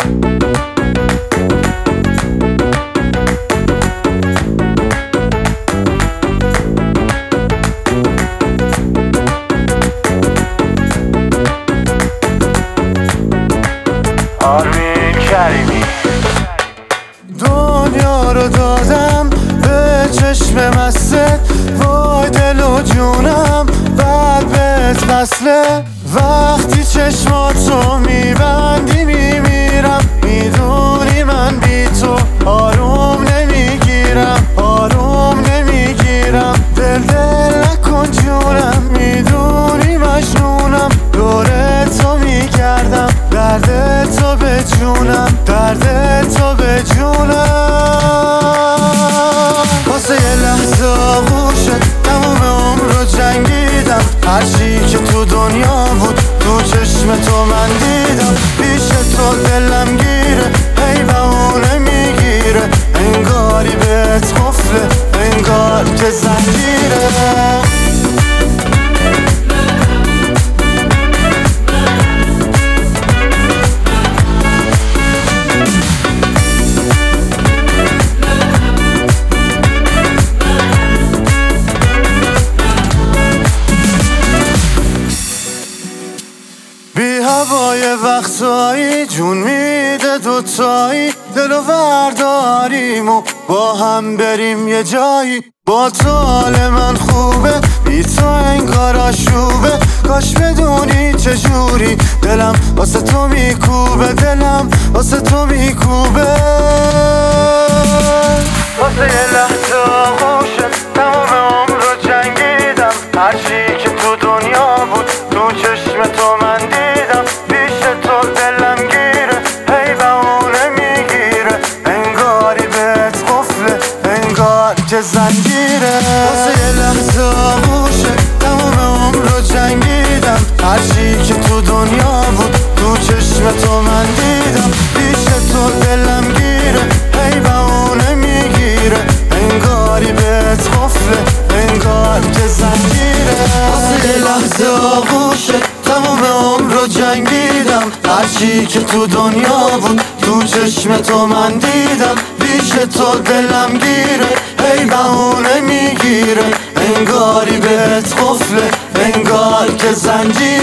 آرمین کریمی. دنیا رو دادم به چشم مستت، وای دل و جونم بعد بهت وصله. وقتی چشماتو میبندی میمیرم، میدونی من بی تو آروم نمیگیرم، آروم نمیگیرم. دل نکن جونم، میدونی مجنونم، دور تو میگردم، درد تو به جونم، درد تو به جونم. واسه یه لحظه آغوشت تموم عمر رو جنگیدم، هرچی که تو دنیا بود تو چشم تو من دیدم. پیش تو دلم گیره، هی بهونه میگیره، انگاری بهت قفله، انگار که زنجیره. بی هوای وقتایی جون میده دوتایی، دل و ورداریم و با هم بریم یه جایی. با تو حال من خوبه، بی تو انگار آشوبه، کاش بدونی چجوری دلم واسه تو میکوبه، دلم واسه تو میکوبه. واسه یه لحظه آغوشت تمام عمر رو جنگیدم، هرچی که تو دنیا بود تو چشم تو من دیدم. پیش تو دلم گیره، هی بهونه میگیره، انگاری بهت قفله، انگار که زنجیره. واسه یه لحظه آغوشت تمام عمر رو جنگیدم، هرچی که تو دنیا بود تو چشم تو من دیدم. پیش تو دلم گیره، هی بهونه میگیره، انگاری بهت قفله، انگار که زنجیره. واسه یه لحظه آغوشت تمام عمر رو جنگیدم، هرچی که تو دنیا بود تو چشم تو من دیدم. پیش تو دلم گیره، هی بهونه میگیره، انگاری بهت قفله، انگار که زنجیره.